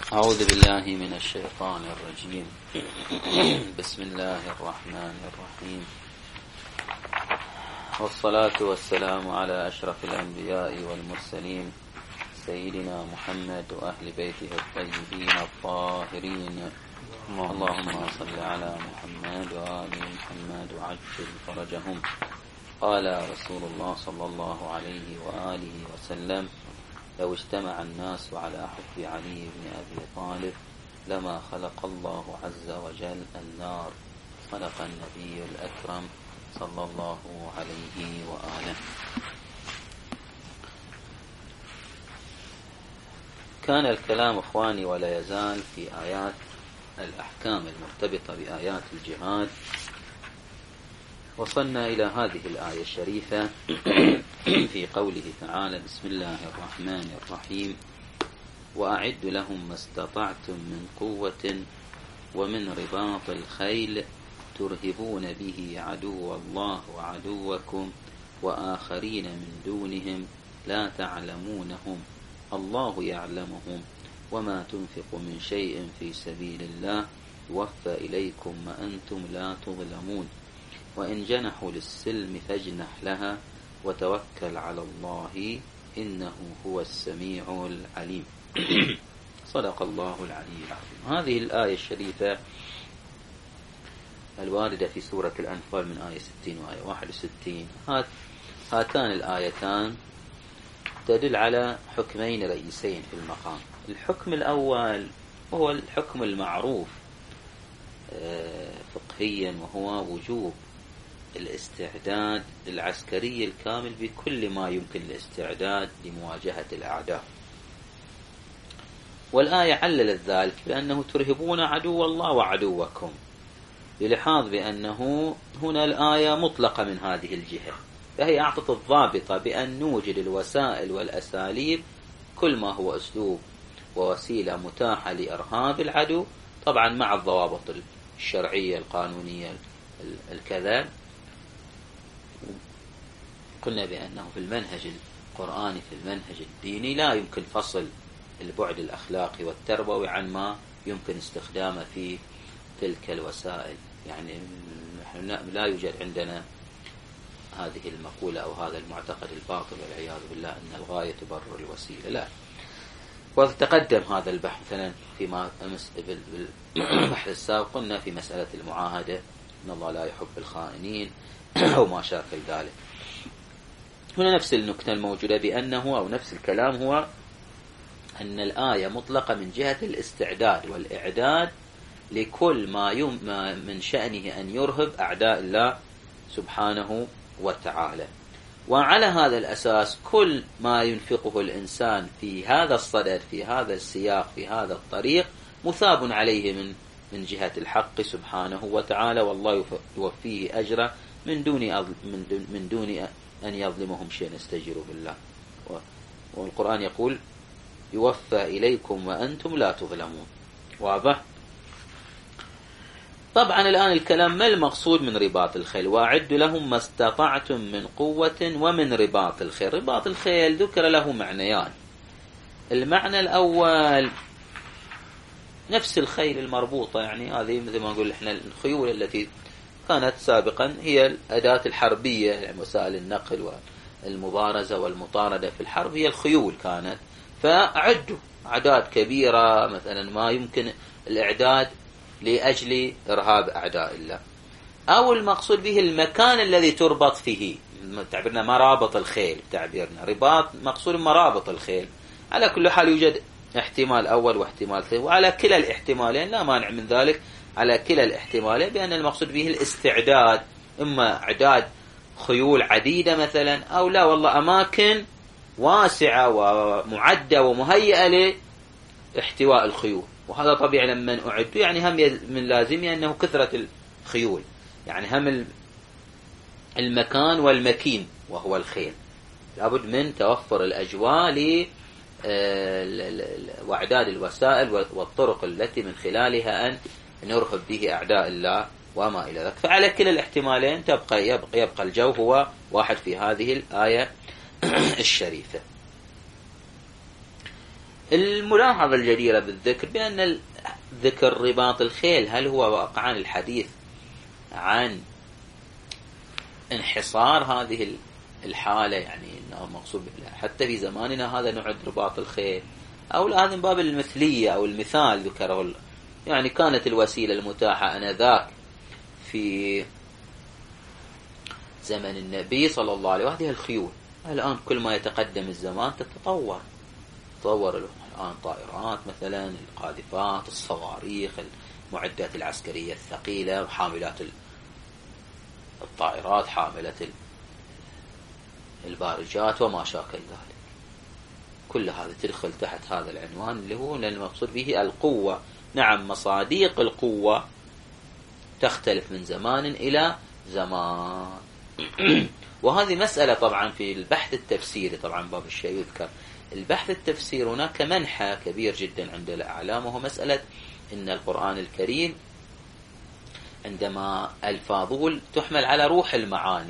أعوذ بالله من الشيطان الرجيم. بسم الله الرحمن الرحيم، والصلاة والسلام على أشرف الأنبياء والمرسلين سيدنا محمد وأهل بيته الطيبين الطاهرين. اللهم صل على محمد وآل محمد وعجل فرجهم. قال رسول الله صلى الله عليه وآله وسلم: لو اجتمع الناس على حب علي بن أبي طالب لما خلق الله عز وجل النار. خلق النبي الأكرم صلى الله عليه وآله. كان الكلام إخواني ولا يزال في آيات الأحكام المرتبطة بآيات الجهاد. وصلنا إلى هذه الآية الشريفة في قوله تعالى: بسم الله الرحمن الرحيم: وأعد لهم ما استطعتم من قوة ومن رباط الخيل ترهبون به عدو الله وعدوكم وآخرين من دونهم لا تعلمونهم الله يعلمهم وما تنفق من شيء في سبيل الله يوفى إليكم وأنتم لا تظلمون وإن جنحوا للسلم فاجنح لها وتوكل على الله إنه هو السميع العليم. صدق الله العلي العظيم. هذه الآية الشريفة الواردة في سورة الأنفال من آية 60 وآية 61، هاتان الآيتان تدل على حكمين رئيسين في المقام. الحكم الأول هو الحكم المعروف فقهيا، وهو وجوب الاستعداد العسكري الكامل بكل ما يمكن الاستعداد لمواجهة الأعداء. والآية عللت ذلك بأنه ترهبون عدو الله وعدوكم، للحاظ بأنه هنا الآية مطلقة من هذه الجهة، فهي أعطت الضابطة بأن نوجد الوسائل والأساليب، كل ما هو أسلوب ووسيلة متاحة لإرهاب العدو، طبعا مع الضوابط الشرعية القانونية الكذا. قلنا بأنه في المنهج القرآني في المنهج الديني لا يمكن فصل البعد الأخلاقي والتربوي عن ما يمكن استخدامه في تلك الوسائل. يعني لا يوجد عندنا هذه المقولة أو هذا المعتقد الباطل والعياذ بالله أن الغاية تبرر الوسيلة، لا. وتقدم هذا البحث مثلا فيما أمس بالبحث السابق، قلنا في مسألة المعاهدة إن الله لا يحب الخائنين أو ما شاكل ذلك. هنا نفس النكتة الموجودة بأنه أو نفس الكلام هو أن الآية مطلقة من جهة الاستعداد والإعداد لكل ما من شأنه أن يرهب أعداء الله سبحانه وتعالى. وعلى هذا الأساس كل ما ينفقه الإنسان في هذا الصدد في هذا السياق في هذا الطريق مثاب عليه من جهة الحق سبحانه وتعالى، والله يوفيه أجره من دون أن يظلمهم شيء. استجيروا بالله. والقرآن يقول: يوفى إليكم وأنتم لا تظلمون. واضح؟ طبعا الآن الكلام ما المقصود من رباط الخيل؟ وأعد لهم ما استطعتم من قوة ومن رباط الخيل. رباط الخيل ذكر له معنيان. المعنى الأول نفس الخيل المربوطة، يعني هذه مثل ما نقول احنا الخيول التي كانت سابقا هي الأداة الحربية، يعني وسائل النقل والمبارزة والمطاردة في الحرب هي الخيول كانت. فأعدوا أعداد كبيرة مثلا ما يمكن الإعداد لأجل إرهاب أعداء الله. أو المقصود به المكان الذي تربط فيه، تعبيرنا مرابط الخيل، تعبيرنا رباط مقصود مرابط الخيل. على كل حال يوجد احتمال أول واحتمال ثاني، وعلى كلا الاحتمالين لا مانع من ذلك، على كلا الاحتمالين بأن المقصود به الاستعداد، إما إعداد خيول عديدة مثلا، أو لا والله أماكن واسعة ومعدة ومهيئة لاحتواء الخيول. وهذا طبيعي لما أعدوا، يعني هم من لازمه أنه كثرة الخيول، يعني هم المكان والمكين وهو الخيل، لابد من توفر الأجواء وإعداد الوسائل والطرق التي من خلالها أن نرهب به أعداء الله وما إلى ذلك. فعلى كلا الاحتمالين يبقى الجو هو واحد في هذه الآية الشريفة. الملاحظة الجديرة بالذكر بأن ذكر رباط الخيل هل هو واقعا الحديث عن انحصار هذه الحالة، يعني أنه مقصود حتى في زماننا هذا نعد رباط الخيل، أو لا هذا من باب المثلية أو المثال ذكره، يعني كانت الوسيلة المتاحة آنذاك في زمن النبي صلى الله عليه وسلم الخيول. الآن كل ما يتقدم الزمان تتطور الآن طائرات مثلا، القاذفات، الصواريخ، المعدات العسكرية الثقيلة، حاملات الطائرات، حاملة البارجات وما شاكل ذلك. كل هذا تدخل تحت هذا العنوان اللي هو المقصود به القوة. نعم مصاديق القوة تختلف من زمان إلى زمان. وهذه مسألة طبعا في البحث التفسيري، طبعا باب الشيء يذكر البحث التفسيري هناك منحى كبير جدا عند الأعلام، وهو مسألة إن القرآن الكريم عندما الفاظه تحمل على روح المعاني،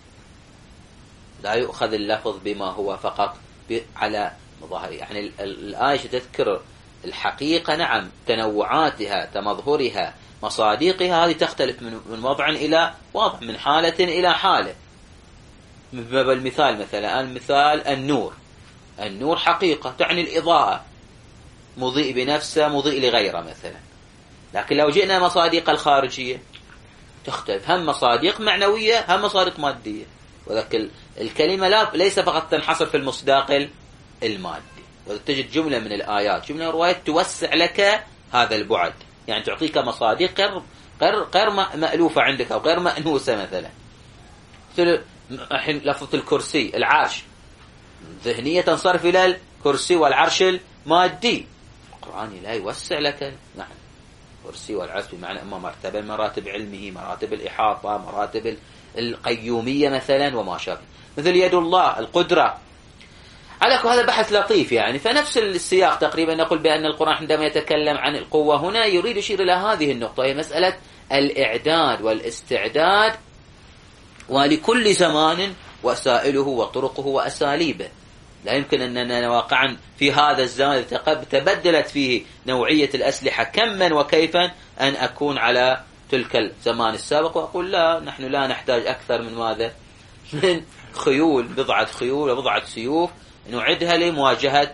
لا يؤخذ اللفظ بما هو فقط على ظاهر، يعني الآية تذكر الحقيقة نعم تنوعاتها، تمظهرها، مصاديقها، هذه تختلف من وضع إلى وضع، من حالة إلى حالة. من باب المثال مثلا المثال النور حقيقة تعني الإضاءة، مضيء بنفسه مضيء لغيره مثلا. لكن لو جئنا مصاديق الخارجية تختلف، هم مصاديق معنوية هم مصاديق مادية، وذلك الكلمة ليس فقط تنحصر في المصداق المادي. وتجد جملة من الآيات، جملة من الروايات توسع لك هذا البعد، يعني تعطيك مصاديق غير مألوفة عندك أو غير مأنوسة. مثلا الحين لفظة الكرسي، العرش، ذهنية تنصرف إلى الكرسي والعرش المادي. القرآن لا يوسع لك نعم الكرسي والعرش بمعنى أما مرتبة مراتب علمه، مراتب الإحاطة، مراتب القيومية مثلا وما شابه، مثل يد الله، القدرة. على هذا بحث لطيف يعني. فنفس السياق تقريبا نقول بأن القرآن عندما يتكلم عن القوة هنا يريد يشير إلى هذه النقطة، هي مسألة الإعداد والاستعداد، ولكل زمان وسائله وطرقه وأساليبه. لا يمكن أننا واقعا في هذا الزمان تبدلت فيه نوعية الأسلحة كما وكيفا أن أكون على تلك الزمان السابق وأقول لا نحن لا نحتاج أكثر من ماذا؟ من خيول، بضعة خيول وبضعة سيوف نعدها لمواجهة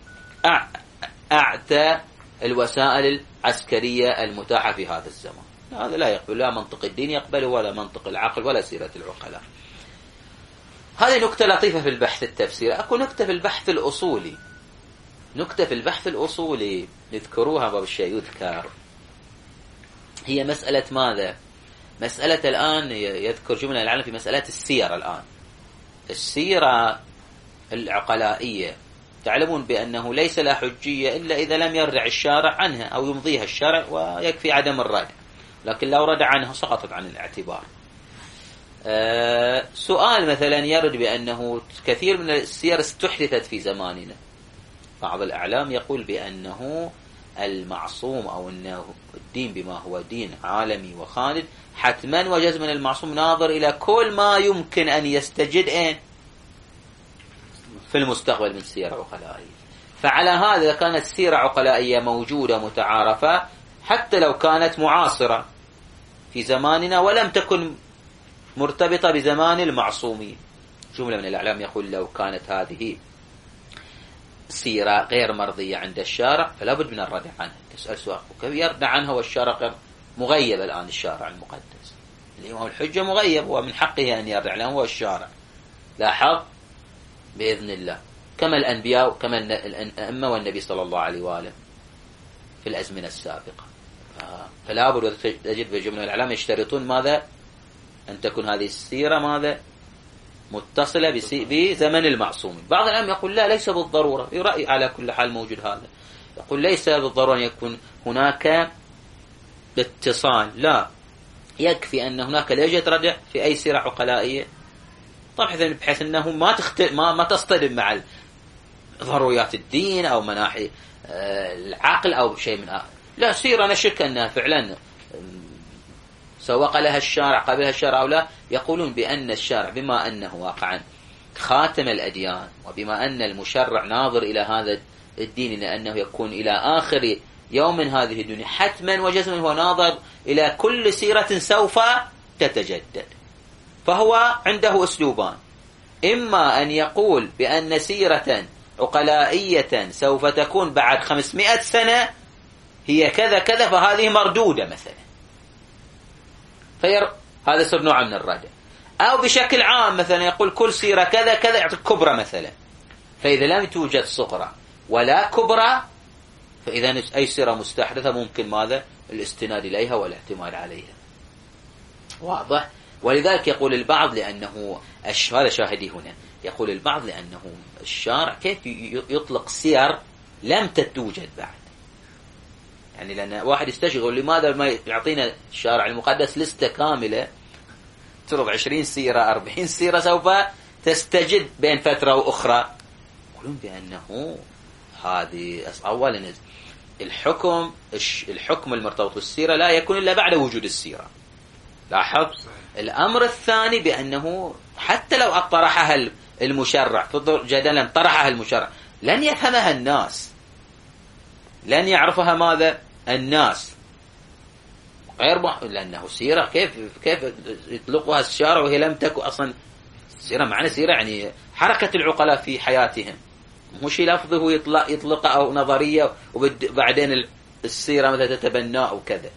أعتى الوسائل العسكرية المتاحة في هذا الزمان. هذا لا يقبل، لا منطق الدين يقبله ولا منطق العقل ولا سيرة العقلاء. هذه نكتة لطيفة في البحث التفسيري. أكو نكتة في البحث الأصولي، نكتة في البحث الأصولي يذكروها باب الشيء يذكر، هي مسألة ماذا؟ مسألة الآن يذكر جملة العلم في مسألة السيرة. الآن السيرة العقلائية تعلمون بأنه ليس لا حجية إلا إذا لم يردع الشارع عنها أو يمضيها الشارع ويكفي عدم الردع، لكن لو ردع عنها سقطت عن الاعتبار. سؤال مثلا يرد بأنه كثير من السير استحدثت في زماننا. بعض الأعلام يقول بأنه المعصوم أو أنه الدين بما هو دين عالمي وخالد حتما وجزما المعصوم ناظر إلى كل ما يمكن أن يستجد في المستقبل من سيرة عقلائية. فعلى هذا كانت سيرة عقلائية موجودة متعارفة حتى لو كانت معاصرة في زماننا ولم تكن مرتبطة بزمان المعصومين. جملة من الأعلام يقول لو كانت هذه سيرة غير مرضية عند الشارع فلا بد من الردع عنها. تسأل سؤال كيف يردع عنها والشارع غير مغيب؟ الآن الشارع المقدس الإمام الحجة مغيب ومن حقه أن يردع لهم هو الشارع، لاحظ بإذن الله، كما الأنبياء وكما الأئمة والنبي صلى الله عليه وآله في الأزمنة السابقة. فلا بد تجد في جملة الأعلام يشترطون ماذا؟ أن تكون هذه السيرة ماذا؟ متصلة بزمن المعصوم. بعض العلماء يقول لا ليس بالضرورة، رأي على كل حال موجود هذا، يقول ليس بالضرورة أن يكون هناك اتصال، لا يكفي أن هناك لا يوجد ردع في أي سيرة عقلائية طبعا بحيث أنه ما تصطدم مع ضروريات الدين أو مناحي العقل أو شيء من آخر. لا سيرة نشك أنها فعلا سوق لها الشارع قبلها الشارع أو لا. يقولون بأن الشارع بما أنه واقعا خاتم الأديان وبما أن المشرع ناظر إلى هذا الدين لأنه يكون إلى آخر يوم من هذه الدنيا حتما وجزما هو ناظر إلى كل سيرة سوف تتجدد. فهو عنده أسلوبان: إما أن يقول بأن سيرة عقلائية سوف تكون بعد 500 سنة هي كذا كذا فهذه مردودة مثلا، هذا صار نوع من الردع. أو بشكل عام مثلا يقول كل سيرة كذا كذا يعطي كبرى مثلا، فإذا لم توجد صغرى ولا كبرى فإذا أي سيرة مستحدثة ممكن ماذا؟ الاستناد إليها والاعتماد عليها. واضح؟ ولذلك يقول البعض لأنه هذا شاهدي هنا، يقول البعض لأنه الشارع كيف يطلق سير لم توجد بعد، يعني لأن واحد يستشغل لماذا ما يعطينا الشارع المقدس لستة كاملة ترض 20 سيرة 40 سيرة سوف تستجد بين فترة وأخرى. يقولون بأنه هذه أولا الحكم المرتبط بالسيرة لا يكون إلا بعد وجود السيرة. لاحظ. الأمر الثاني بأنه حتى لو طرحها المشرع جدلا طرحها المشرع لن يفهمها الناس، لن يعرفها ماذا الناس، لأنه سيرة كيف يطلقها الشارع وهي لم تكن أصلا سيرة. معنى سيرة يعني حركة العقلاء في حياتهم، مش لفظه يطلق أو نظرية وبعدين السيرة مثلا تتبناه وكذا.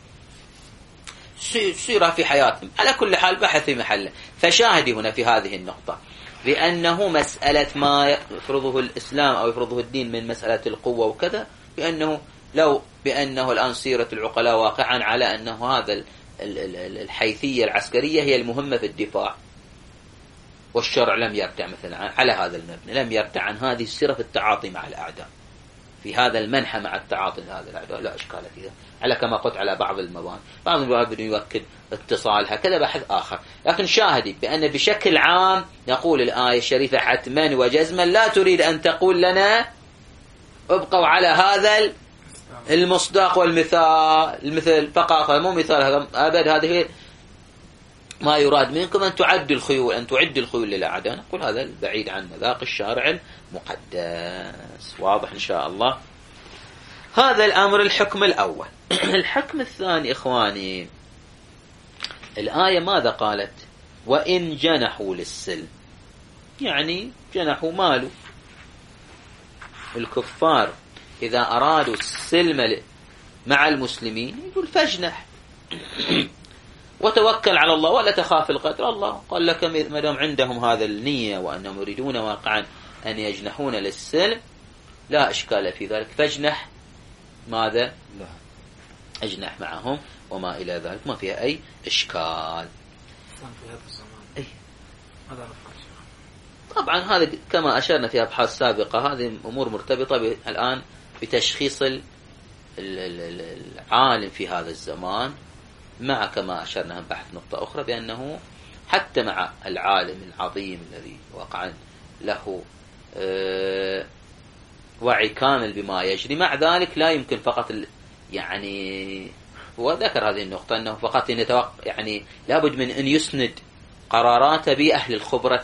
سيرة في حياتهم. على كل حال بحث في محله. فشاهدي هنا في هذه النقطة بأنه مسألة ما يفرضه الإسلام أو يفرضه الدين من مسألة القوة وكذا، بأنه الآن سيرة العقلاء واقعا على أنه هذا الحيثية العسكرية هي المهمة في الدفاع، والشرع لم يرتع مثلا على هذا المبنى، لم يرتع عن هذه السيرة في التعاطي مع الأعداء، في هذا المنحى مع التعاطي مع هذا الأعداء لا إشكال فيها، على كما قلت على بعض المباني. بعض المباني يؤكد اتصالها كذا بحث آخر. لكن شاهدي بأن بشكل عام نقول الآية الشريفة حتما وجزما لا تريد أن تقول لنا ابقوا على هذا المصداق والمثال فقط، مو مثال هذا أبد، هذه ما يراد منكم أن تعدوا الخيول، أن تعدوا الخيول للأعداء. نقول هذا بعيد عن مذاق الشارع المقدس. واضح إن شاء الله. هذا الأمر الحكم الأول. الحكم الثاني إخواني، الآية ماذا قالت؟ وإن جنحوا للسلم، يعني جنحوا ماله. الكفار إذا أرادوا السلم مع المسلمين يقول فاجنح وتوكل على الله ولا تخاف القدر. الله قال لك ما دام عندهم هذا النية وأنهم يريدون واقعا أن يجنحون للسلم لا إشكال في ذلك، فاجنح ماذا؟ لا أجنح معهم وما إلى ذلك، ما فيها أي إشكال. في هذا الزمان أي هذا طبعا هذا كما أشرنا في أبحاث سابقة، هذه أمور مرتبطة الآن بتشخيص العالم في هذا الزمان، مع كما أشرنا بحث نقطة أخرى بأنه حتى مع العالم العظيم الذي وقعا له وعي كامل بما يجري، مع ذلك لا يمكن فقط يعني هو ذكر هذه النقطة أنه فقط يعني لابد من أن يسند قراراته بأهل الخبرة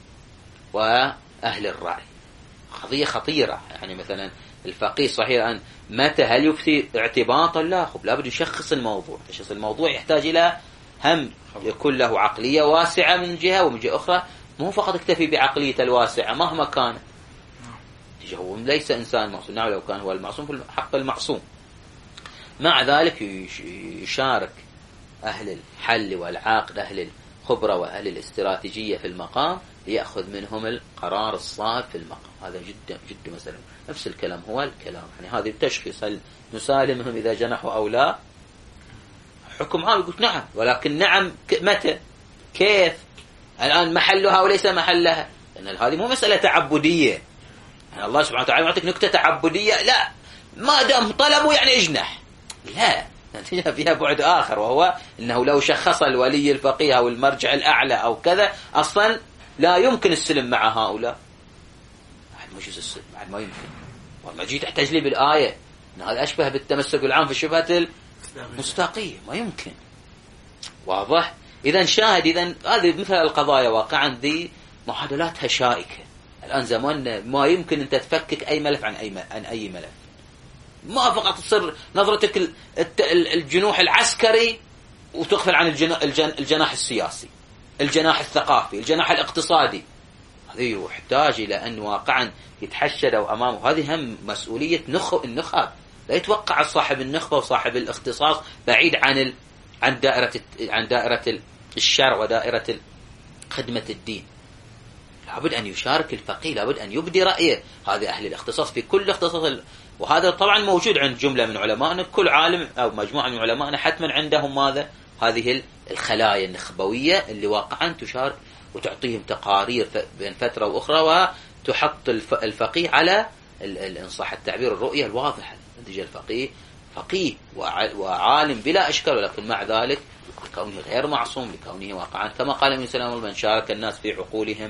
وأهل الرأي. قضية خطيرة. يعني مثلا الفقيه صحيح أن متى هل يفتي اعتباطا؟ لا، لابد يشخص الموضوع. تشخيص الموضوع يحتاج إلى هم يكون له عقلية واسعة من جهة، ومن جهة أخرى مو فقط اكتفي بعقلية الواسعة مهما كان. هو ليس إنسان معصوم، نعم لو كان هو المعصوم في حق المعصوم. مع ذلك يشارك أهل الحل والعقد، أهل الخبرة وأهل الاستراتيجية في المقام ليأخذ منهم القرار الصائب في المقام. هذا جدا جدا مسألة. نفس الكلام هو الكلام، يعني هذه التشخيص هل نسالمهم إذا جنحوا أو لا؟ حكم عام يقول نعم، ولكن نعم متى؟ كيف؟ الآن محلها وليس محلها، لأن هذه مو مسألة تعبدية. يعني الله سبحانه وتعالى يعطيك نكتة تعبدية، لا ما دام طلبوا يعني اجنح، لا، فيها بعد آخر، وهو أنه لو شخص الولي الفقيه أو المرجع الأعلى أو كذا أصلا لا يمكن السلم مع هؤلاء. مش السلم ما يمكن. والله جيت تحتاج لي بالآية أن هذا أشبه بالتمسك العام في الشبهة المستاقية، ما يمكن. واضح؟ إذا شاهد، إذا هذه مثل القضايا واقعا ذي معادلاتها شائكة. الآن زماننا ما يمكن أنت تفكك أي ملف عن أي ملف. ما فقط تصير نظرتك الجنوح العسكري وتغفل عن الجناح السياسي، الجناح الثقافي، الجناح الاقتصادي. هذه يحتاج إلى أن واقعا يتحشدوا أمامه. هذه هم مسؤولية النخب. لا يتوقع صاحب النخبة وصاحب الاختصاص بعيد عن دائرة الشرع ودائرة خدمة الدين. لابد أن يشارك الفقيه، لابد أن يبدي رأيه. هذا أهل الاختصاص في كل اختصاص، وهذا طبعا موجود عند جملة من علمائنا. كل عالم أو مجموعة من علمائنا حتما عندهم ماذا؟ هذه الخلايا النخبوية اللي واقعا تشارك وتعطيهم تقارير بين فترة وأخرى، وتحط الفقيه على إن صح التعبير الرؤية الواضحة. نتيجة الفقيه فقيه وعالم بلا إشكال، ولكن مع ذلك لكونه غير معصوم، لكونه واقعا كما قال النبي صلى الله عليه وسلم: من شارك الناس في عقولهم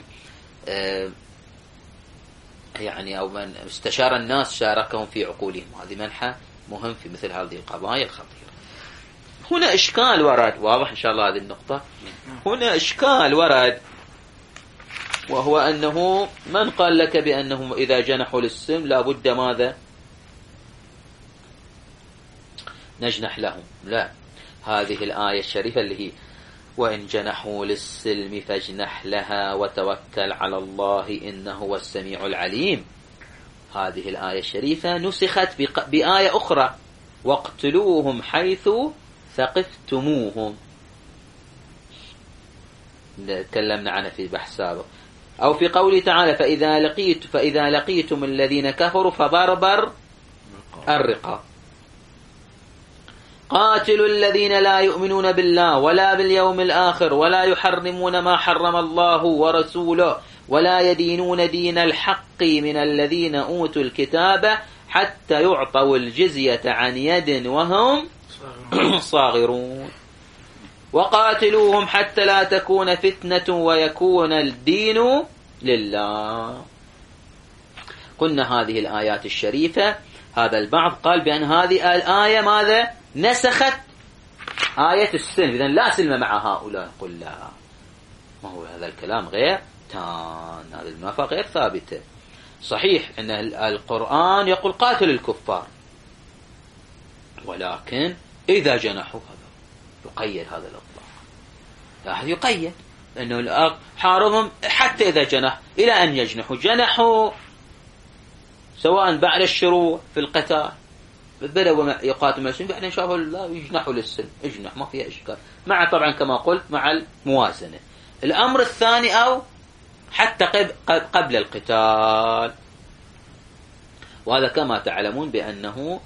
يعني أو من استشار الناس شاركهم في عقولهم. هذه منحى مهم في مثل هذه القضايا الخطيرة. هنا إشكال ورد، واضح إن شاء الله هذه النقطة. هنا إشكال ورد، وهو أنه من قال لك بأنهم إذا جنحوا للسلم لابد ماذا؟ نجنح لهم. لا، هذه الآية الشريفة اللي هي: وإن جنحوا للسلم فاجنح لها وتوكل على الله إنه هو السميع العليم. هذه الآية الشريفة نسخت بآية أخرى: واقتلوهم حيث ثقفتموهم. تكلمنا عنها في بحث سابق. أو في قوله تعالى: فإذا لقيتم الذين كفروا فضرب الرقاب. قاتلوا الذين لا يؤمنون بالله ولا باليوم الآخر ولا يحرمون ما حرم الله ورسوله ولا يدينون دين الحق من الذين أوتوا الكتاب حتى يعطوا الجزية عن يد وهم صاغرون. وقاتلوهم حتى لا تكون فتنة ويكون الدين لله. قلنا هذه الآيات الشريفة، هذا البعض قال بأن هذه الآية ماذا؟ نسخت آية السلم، إذن لا سلم مع هؤلاء. قل لا، ما هو هذا الكلام غير تام، هذه المنافقة غير ثابتة. صحيح أن القرآن يقول قاتل الكفار، ولكن إذا جنحوا يقيد هذا الإطلاق. لاحظ يقيد أنه حاربهم حتى إذا جنح، إلى أن يجنحوا. جنحوا سواء بعد الشروع في القتال بدأوا يقاتلوا المسلمين، بعدين شافوا لا يجنحوا للسلم، اجنح ما فيها إشكال، مع طبعا كما قلت مع الموازنة. الأمر الثاني أو حتى قبل القتال، وهذا كما تعلمون بأنه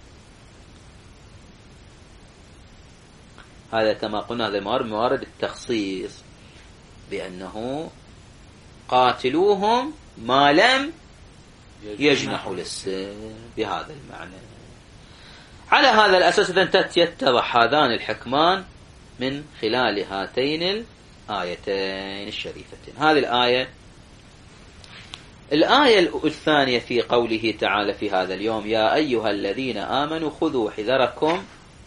هذا كما قلنا هذا موارد التخصيص، بأنه قاتلوهم ما لم يجنحوا للسلم بهذا المعنى. على هذا الأساس إذن يتضح هذان الحكمان من خلال هاتين الآيتين الشريفتين. هذه الآية الثانية في قوله تعالى في هذا اليوم: يا أيها الذين آمنوا خذوا حذركم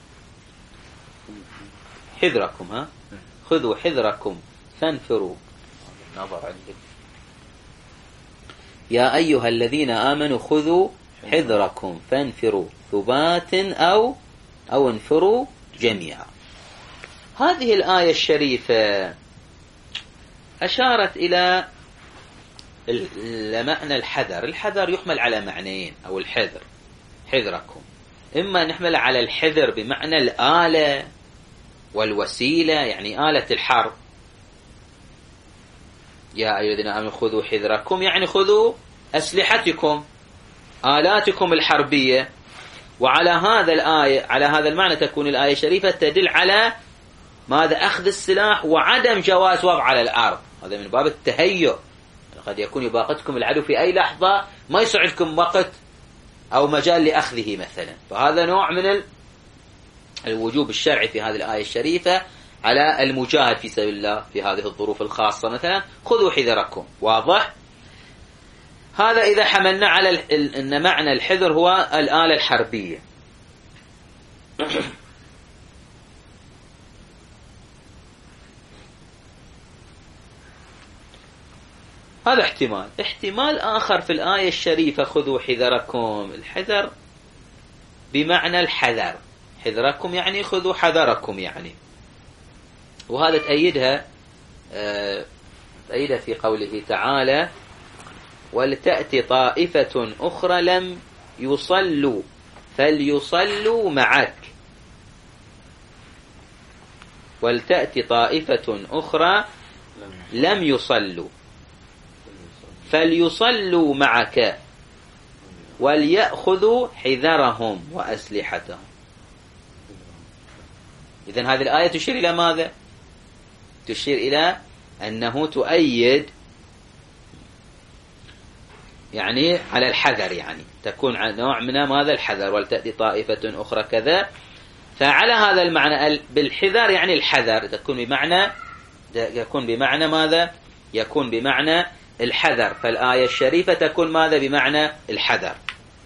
خذوا حذركم فانفروا. النظر عندك: يا أيها الذين آمنوا خذوا حذركم فانفروا ثبات أو انفروا جميعا. هذه الآية الشريفة أشارت إلى معنى الحذر. الحذر يحمل على معنيين، أو الحذر حذركم، إما نحمل على الحذر بمعنى الآلة والوسيلة، يعني آلة الحرب. يا أيها الذين آمنوا خذوا حذركم، يعني خذوا أسلحتكم، آلاتكم الحربية. وعلى على هذا المعنى تكون الآية الشريفة تدل على ماذا؟ أخذ السلاح وعدم جواز وضع على الأرض. هذا من باب التهيؤ. قد يكون يباغتكم العدو في أي لحظة، ما يسعدكم وقت أو مجال لأخذه مثلا. فهذا نوع من الوجوب الشرعي في هذه الآية الشريفة على المجاهد في سبيل الله في هذه الظروف الخاصة. مثلا خذوا حذركم، واضح؟ هذا إذا حملنا على أن معنى الحذر هو الآلة الحربية. هذا احتمال. احتمال آخر في الآية الشريفة خذوا حذركم، الحذر بمعنى الحذر، حذركم يعني خذوا حذركم يعني، وهذا تأيدها في قوله تعالى ولتأتي طائفة أخرى لم يصلوا فليصلوا معك، ولتأتي طائفة أخرى لم يصلوا فليصلوا معك وليأخذوا حذرهم وأسلحتهم. إذن هذه الآية تشير إلى ماذا؟ تشير إلى أنه تؤيد يعني على الحذر، يعني تكون نوع من ماذا الحذر، ولتأتي طائفة أخرى كذا، فعلى هذا المعنى بالحذر يعني الحذر، يكون بمعنى ماذا؟ يكون بمعنى الحذر، فالآية الشريفة تكون ماذا؟ بمعنى الحذر.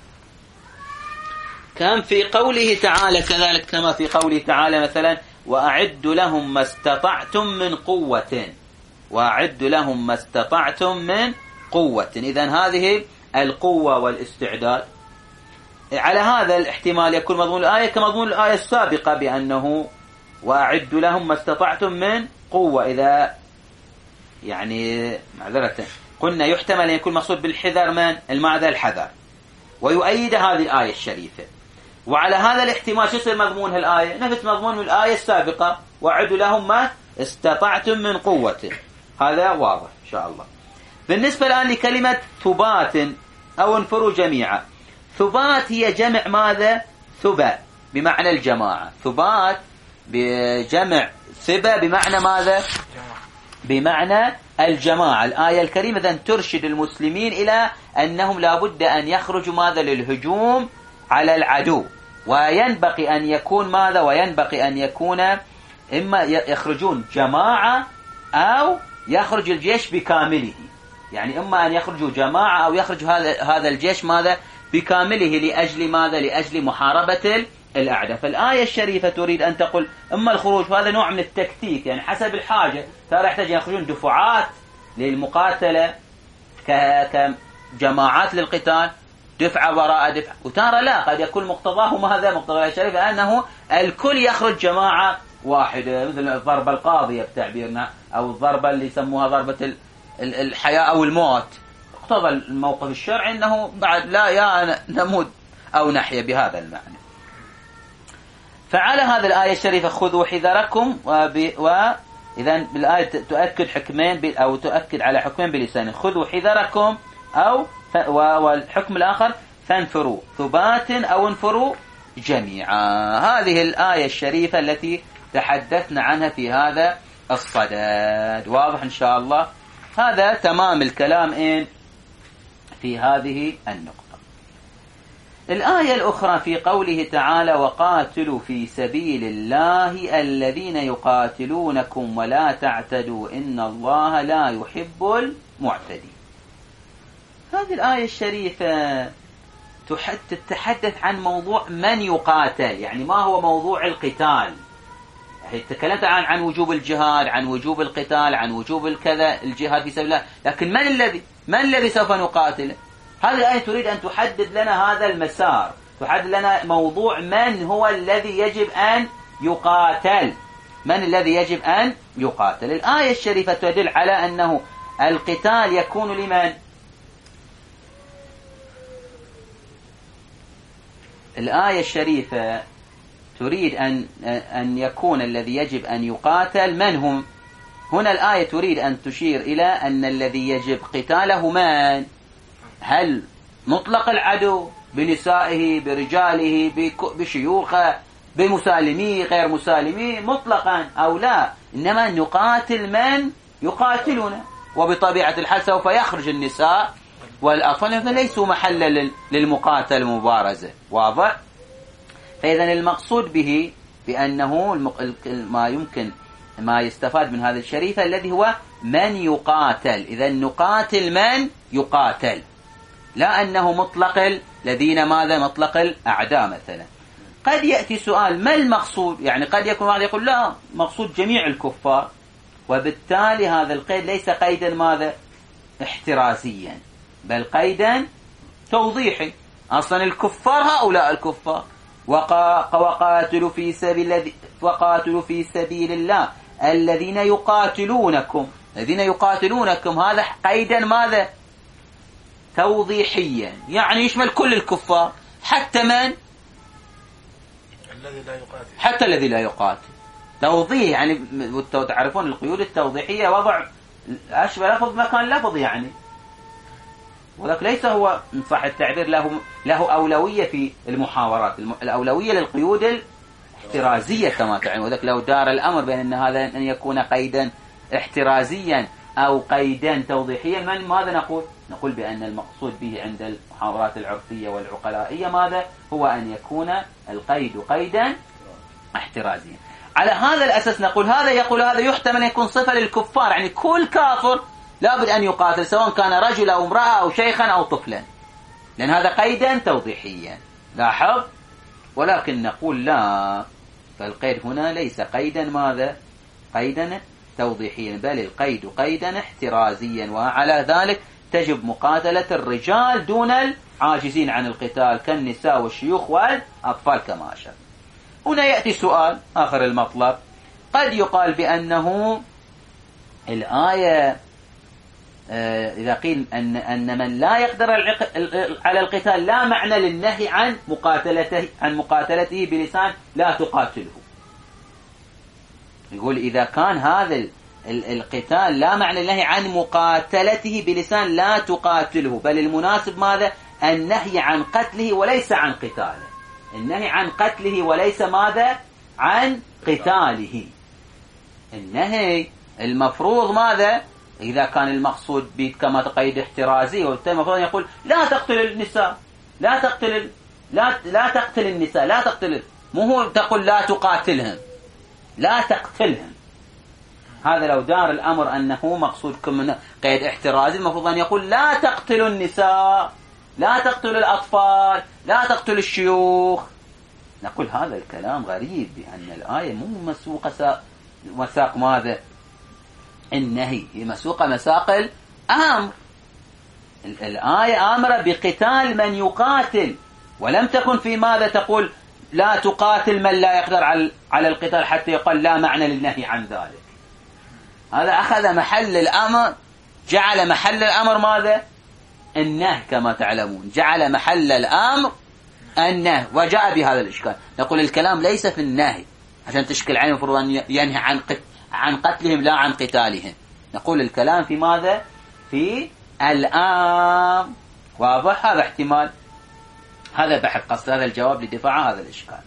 كان في قوله تعالى كذلك، كما في قوله تعالى مثلا وأعدوا لهم ما استطعتم من قوة، وأعدوا لهم ما استطعتم من قوة. إذن هذه القوة والاستعداد على هذا الاحتمال يكون مضمون الآية كمضمون الآية السابقة بأنه وأعدوا لهم ما استطعتم من قوة. إذا يعني معذرة قلنا يحتمل أن يكون مقصود بالحذر من المعنى الحذر، ويؤيد هذه الآية الشريفة. وعلى هذا الاحتمال شو يصير مضمون الآية؟ نفس مضمون الآية السابقة وأعدوا لهم ما استطعتم من قوة. هذا واضح إن شاء الله. بالنسبة الآن لكلمة ثبات أو انفروا جميعا، ثبات هي جمع ماذا؟ ثبا بمعنى الجماعة، ثبات بجمع ثبا بمعنى ماذا؟ بمعنى الجماعة. الآية الكريمة إذن ترشد المسلمين إلى أنهم لابد أن يخرجوا ماذا؟ للهجوم على العدو، وينبغي أن يكون ماذا؟ وينبغي أن يكون إما يخرجون جماعة أو يخرج الجيش بكامله، يعني إما أن يخرجوا جماعة أو يخرج هذا الجيش ماذا؟ بكامله، لأجل ماذا؟ لأجل محاربة الأعداء. فالآية الشريفة تريد أن تقول إما الخروج، وهذا نوع من التكتيك، يعني حسب الحاجة، ترى يحتاج يخرجون دفعات للمقاتلة كجماعات للقتال، دفعة وراء دفعة، وترى لا، قد يكون مقتضاه ماذا؟ مقتضاه الشريفة أنه الكل يخرج جماعة واحدة، مثل الضربة القاضية بتعبيرنا، أو الضربة اللي يسموها ضربة الحياة أو الموت. اقتضى الموقف الشرعي أنه بعد لا يا نموت أو نحيا بهذا المعنى. فعلى هذا الآية الشريفة خذوا حذركم، وإذن بالآية تؤكد حكمين أو تؤكد على حكمين بلسانه، خذوا حذركم والحكم الآخر فانفروا ثبات أو انفروا جميعا. هذه الآية الشريفة التي تحدثنا عنها في هذا الصدد. واضح إن شاء الله؟ هذا تمام الكلام في هذه النقطة. الآية الأخرى في قوله تعالى وقاتلوا في سبيل الله الذين يقاتلونكم ولا تعتدوا إن الله لا يحب المعتدين. هذه الآية الشريفة تتحدث عن موضوع من يقاتل، يعني ما هو موضوع القتال. تكلمت عن وجوب الجهاد، عن وجوب القتال، عن وجوب الكذا الجهاد في سبيل الله، لكن من الذي سوف نقاتله؟ هذه الآية تريد أن تحدد لنا هذا المسار، تحدد لنا موضوع من هو الذي يجب أن يقاتل، من الذي يجب أن يقاتل. الآية الشريفة تدل على أنه القتال يكون لمن؟ الآية الشريفة تريد أن يكون الذي يجب أن يقاتل من هم؟ هنا الآية تريد أن تشير إلى أن الذي يجب قتاله من؟ هل مطلق العدو بنسائه برجاله بشيوخه بمسالميه غير مسالميه مطلقا، أو لا، إنما نقاتل من يقاتلنا، وبطبيعة الحال سوف يخرج النساء والأطفال ليسوا محلا للمقاتل مبارزة. واضح؟ فإذا المقصود به بأنه ما يستفاد من هذا الشريفة الذي هو من يقاتل. إذا نقاتل من يقاتل، لا أنه مطلق الذين ماذا؟ مطلق الأعداء مثلا. قد يأتي سؤال ما المقصود؟ يعني قد يكون واحد يقول لا، مقصود جميع الكفار، وبالتالي هذا القيد ليس قيدا ماذا؟ احترازيا بل قيدا توضيحي. أصلا الكفار هؤلاء الكفار وقاتلوا في سبيل الله الذين يقاتلونكم هذا قيدا ماذا؟ توضيحيا، يعني يشمل كل الكفار حتى من؟ حتى الذي لا يقاتل. توضيح يعني تعرفون القيود التوضيحية وضع أشبه لفظ مكان لفظ يعني، ولكن ليس هو صح التعبير له أولوية في المحاورات، الأولوية للقيود الاحترازية كما تعلم. وذلك لو دار الأمر بين أن هذا أن يكون قيدا احترازيا أو قيدا توضيحيا، ماذا نقول؟ نقول بأن المقصود به عند المحاورات العرفية والعقلائية ماذا؟ هو أن يكون القيد قيدا احترازيا. على هذا الأساس نقول هذا يحتمل أن يكون صفة للكفار، يعني كل كافر لابد أن يقاتل سواء كان رجل أو امرأة أو شيخا أو طفلا، لأن هذا قيدا توضيحيا. لاحظ. ولكن نقول لا، فالقيد هنا ليس قيدا ماذا؟ قيدا توضيحيا، بل القيد قيدا احترازيا، وعلى ذلك تجب مقاتلة الرجال دون العاجزين عن القتال كالنساء والشيوخ والأطفال كما أشرت. هنا يأتي سؤال آخر المطلب. قد يقال بأنه الآية إذا قيل أن من لا يقدر على القتال لا معنى للنهي عن مقاتلته بلسان لا تقاتله. يقول إذا كان هذا القتال لا معنى للنهي عن مقاتلته بلسان لا تقاتله، بل المناسب ماذا؟ النهي عن قتله وليس عن قتاله. النهي عن قتله وليس ماذا؟ عن قتاله. النهي المفروض ماذا؟ إذا كان المقصود به كما تقيد احترازي، والمفروض أن يقول لا تقتل النساء، لا تقتل النساء، لا تقتل، مو هو تقول لا تقاتلهم، لا تقتلهم. هذا لو دار الأمر أنه مقصود من قيد احترازي، المفروض أن يقول لا تقتل النساء، لا تقتل الأطفال، لا تقتل الشيوخ. نقول هذا الكلام غريب، بأن الآية مو مسوقة مساق ماذا؟ النهي، هي مسوقة مساق الأمر. الآية آمرة بقتال من يقاتل، ولم تكن في ماذا تقول لا تقاتل من لا يقدر على القتال حتى يقال لا معنى للنهي عن ذلك. هذا أخذ محل الأمر، جعل محل الأمر ماذا؟ النهي كما تعلمون، جعل محل الأمر النهي، وجاء بهذا الإشكال. نقول الكلام ليس في النهي عشان تشكل عين، المفروض أن ينهي عن قتلهم لا عن قتالهم. نقول الكلام في ماذا؟ في الآن. واضح؟ هذا احتمال، هذا بحث قصد هذا الجواب لدفاع هذا الإشكال.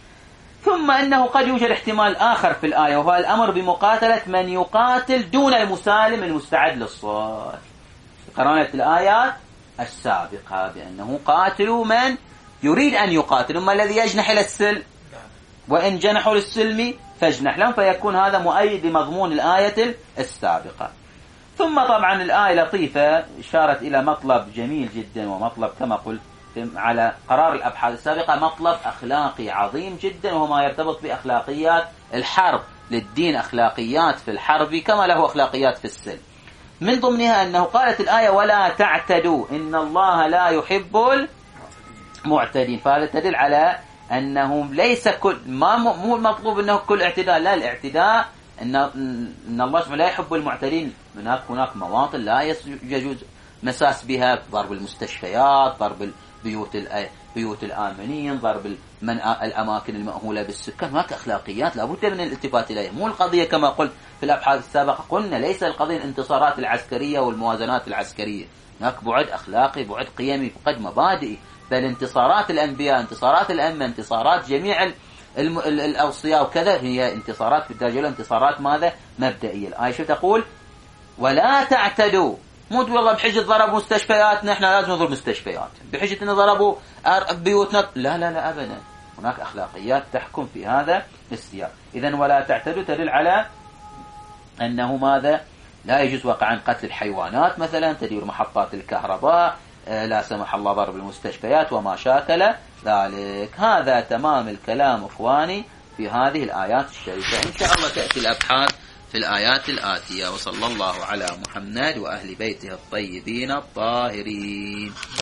ثم أنه قد يوجد احتمال آخر في الآية، وهو الأمر بمقاتلة من يقاتل دون المسالم المستعد للصلح، قرانة الآيات السابقة بأنه قاتلوا من يريد أن يقاتل، أما الذي يجنح إلى السلم، وإن جنحوا للسلم فاجنح لهم، فيكون هذا مؤيد لمضمون الآية السابقة. ثم طبعا الآية لطيفة، إشارت إلى مطلب جميل جدا، ومطلب كما قلت على قرار الأبحاث السابقة مطلب أخلاقي عظيم جدا، وهو ما يرتبط بأخلاقيات الحرب. للدين أخلاقيات في الحرب كما له أخلاقيات في السلم. من ضمنها أنه قالت الآية ولا تعتدوا إن الله لا يحب المعتدين، فهذا تدل على أنه ليس كل مو المطلوب أنه كل اعتداء، لا، الاعتداء أن الله سبحانه لا يحب المعتدين. هناك مواطن لا يجوز مساس بها، ضرب المستشفيات، ضرب بيوت الآمنين، ضرب الأماكن المأهولة بالسكان. هناك أخلاقيات لابد من الالتفات إليها. مو القضية كما قلت في الأبحاث السابقة، قلنا ليس القضية الانتصارات العسكرية والموازنات العسكرية، هناك بعد أخلاقي، بعد قيمي، بعد مبادئي. بل انتصارات الأنبياء، انتصارات الأئمة، انتصارات جميع الأوصياء وكذا، هي انتصارات في الدرجة الأولى، انتصارات ماذا؟ مبدئية. الآية شو تقول؟ ولا تعتدوا. مو تقول والله بحجة ضربوا مستشفياتنا احنا لازم نضرب مستشفيات، بحجة ان ضربوا بيوتنا، لا لا لا أبدا. هناك أخلاقيات تحكم في هذا السياق. إذن ولا تعتدوا تدل على أنه ماذا؟ لا يجوز وقعا قتل الحيوانات مثلا، تدير محطات الكهرباء، لا سمح الله ضرب المستشفيات وما شاكل ذلك. هذا تمام الكلام إخواني في هذه الآيات الشريفة. إن شاء الله تأتي الأبحاث في الآيات الآتية. وصلى الله على محمد وأهل بيته الطيبين الطاهرين.